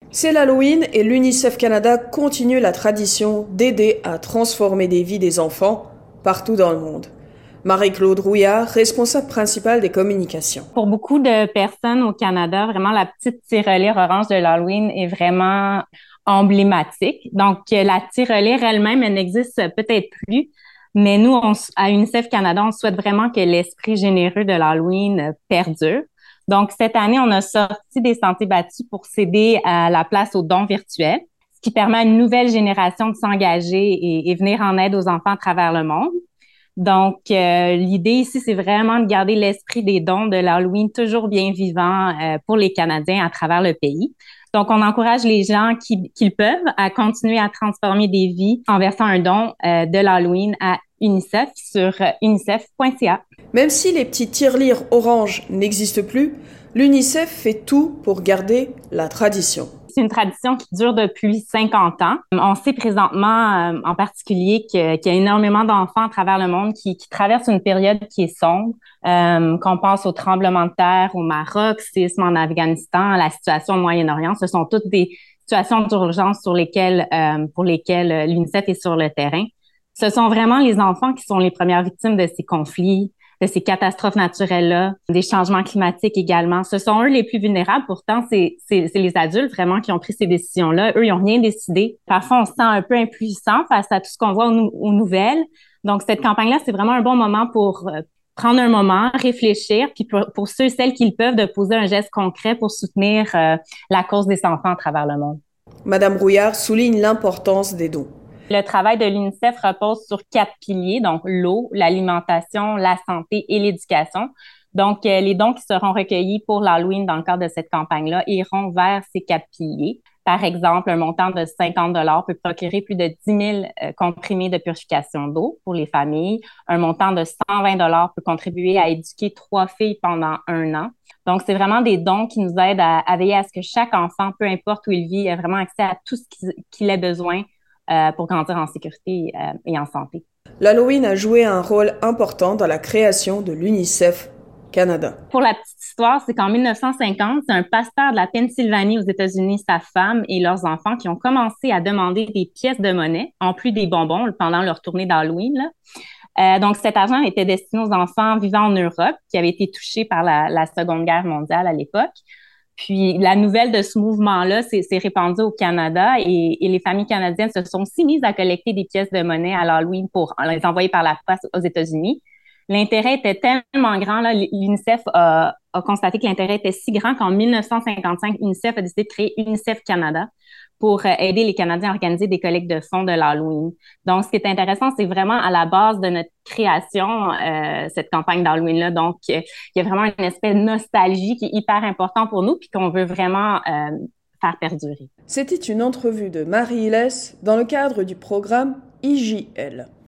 C'est l'Halloween et l'UNICEF Canada continue la tradition d'aider à transformer des vies des enfants partout dans le monde. Marie-Claude Rouillard, responsable principale des communications. Pour beaucoup de personnes au Canada, vraiment la petite tirelire orange de l'Halloween est vraiment emblématique. Donc, la tirelire elle-même, elle n'existe peut-être plus, mais nous, à UNICEF Canada, on souhaite vraiment que l'esprit généreux de l'Halloween perdure. Donc, cette année, on a sorti des sentiers battus pour céder à la place aux dons virtuels, ce qui permet à une nouvelle génération de s'engager et venir en aide aux enfants à travers le monde. Donc, l'idée ici, c'est vraiment de garder l'esprit des dons de l'Halloween toujours bien vivant pour les Canadiens à travers le pays. Donc, on encourage les gens qui le peuvent à continuer à transformer des vies en versant un don de l'Halloween à UNICEF sur unicef.ca. Même si les petits tirelires orange n'existent plus, l'UNICEF fait tout pour garder la tradition. C'est une tradition qui dure depuis 50 ans. On sait présentement, en particulier, qu'il y a énormément d'enfants à travers le monde qui traversent une période qui est sombre. Qu'on pense au tremblement de terre au Maroc, séisme en Afghanistan, la situation au Moyen-Orient. Ce sont toutes des situations d'urgence pour lesquelles l'UNICEF est sur le terrain. Ce sont vraiment les enfants qui sont les premières victimes de ces conflits, de ces catastrophes naturelles-là, des changements climatiques également. Ce sont eux les plus vulnérables. Pourtant, c'est les adultes vraiment qui ont pris ces décisions-là. Eux, ils n'ont rien décidé. Parfois, on se sent un peu impuissant face à tout ce qu'on voit aux nouvelles. Donc, cette campagne-là, c'est vraiment un bon moment pour prendre un moment, réfléchir, puis pour ceux et celles qui le peuvent, de poser un geste concret pour soutenir la cause des enfants à travers le monde. Madame Rouillard souligne l'importance des dons. Le travail de l'UNICEF repose sur 4 piliers, donc l'eau, l'alimentation, la santé et l'éducation. Donc, les dons qui seront recueillis pour l'Halloween dans le cadre de cette campagne-là iront vers ces 4 piliers. Par exemple, un montant de 50 peut procurer plus de 10 000 comprimés de purification d'eau pour les familles. Un montant de 120 peut contribuer à éduquer 3 filles pendant un an. Donc, c'est vraiment des dons qui nous aident à veiller à ce que chaque enfant, peu importe où il vit, ait vraiment accès à tout ce qu'il a besoin pour grandir en sécurité et en santé. L'Halloween a joué un rôle important dans la création de l'UNICEF Canada. Pour la petite histoire, c'est qu'en 1950, c'est un pasteur de la Pennsylvanie aux États-Unis, sa femme et leurs enfants qui ont commencé à demander des pièces de monnaie en plus des bonbons pendant leur tournée d'Halloween. Donc, cet argent était destiné aux enfants vivant en Europe qui avaient été touchés par la Seconde Guerre mondiale à l'époque. Puis la nouvelle de ce mouvement-là s'est répandue au Canada et les familles canadiennes se sont aussi mises à collecter des pièces de monnaie à l'Halloween pour les envoyer par la poste aux États-Unis. L'intérêt était tellement grand, là, l'UNICEF a constaté que l'intérêt était si grand qu'en 1955, l'UNICEF a décidé de créer UNICEF Canada pour aider les Canadiens à organiser des collectes de fonds de l'Halloween. Donc, ce qui est intéressant, c'est vraiment à la base de notre création, cette campagne d'Halloween-là. Donc, il y a vraiment un aspect de nostalgie qui est hyper important pour nous puis qu'on veut vraiment faire perdurer. C'était une entrevue de Marie Hillès dans le cadre du programme IJL.